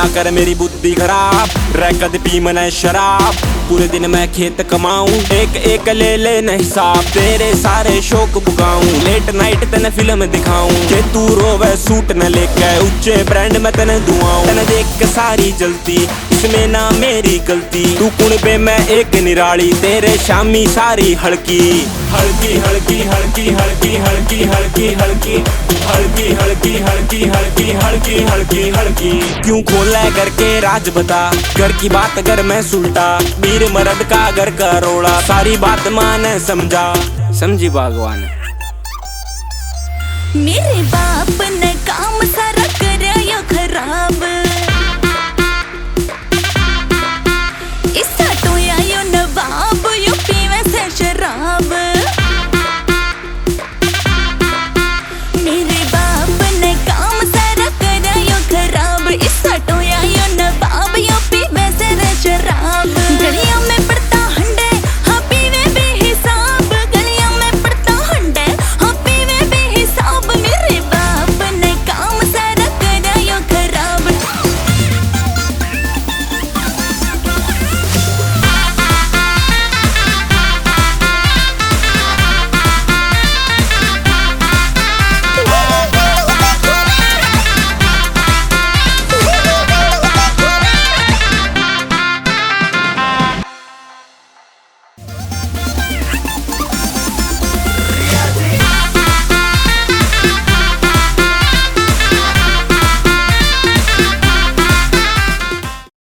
ना कर मेरी बुद्धि खराब, रैकद पी मने शराब, पूरे दिन मैं खेत कमाऊं, एक एक ले लेना हिसाब, तेरे सारे शौक बुगाऊं, लेट नाइट तने फिल्म दिखाऊं, के तू रोवे सूट न लेके ऊंचे ब्रांड में तने दुआऊं, तने देख के सारी जलती इसमें ना मेरी गलती, तू कुण पे मैं एक निराली, तेरे शामी सारी हल्की हल्की हल्की हल्की हल्की हल्की हल्की हल्की हल्की हल्की हल्की हल्की हल्की हल्की हल्की। क्यों खोला घर के राज बता, घर की बात अगर मैं सुलटा, वीर मर्द का घर का रोड़ा, सारी बात माने समझा, समझी भगवान। मेरे बाप